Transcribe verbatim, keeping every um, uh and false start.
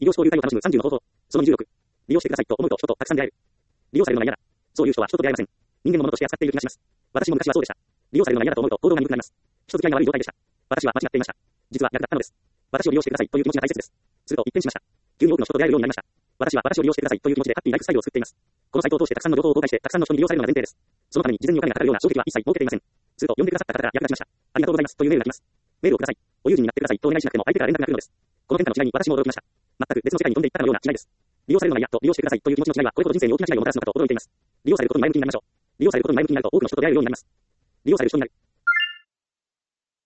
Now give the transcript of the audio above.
異業種と流体を楽しむさんじゅうの方法。そのにじゅうろく。利用してくださいと思うと人とたくさん出会える。利用されるのが嫌だ。そういう人は人と出会えません。人間のものとして扱っている気がします。私も昔はそうでした。利用されるのが嫌だと思うと行動が鈍くなります。人付き合いが悪い状態でした。私は間違っていました。実は逆だったのです。私を利用してくださいという気持ちが大切です。すると一変しました。急に多くの人と出会えるようになりました。私は私を利用してくださいという気持ちでハッピーライフスタイルを作っています。このサイトを通してたくさんの情報を公開してたくさんの人に利用されるのが前提です。そのために事前にお金がかかるような障壁は一切設けていません。すると読んでくださった方から役立ちました。ありがとうございますというメールが来ます。メールをください。お友人になってくださいとお願いしなくても相手から連絡が来るのです。この変化の違いに私も驚きました。全く別の世界に飛んでいったかのような違いです。利用されるのが嫌と利用してくださいという気持ちの違いはこれほど人生に大きな違いをもたらすのかと驚いています。利用されることに前向きになりましょう。利用されることに前向きになると多くの人と出会えるようになります。利用される人になる。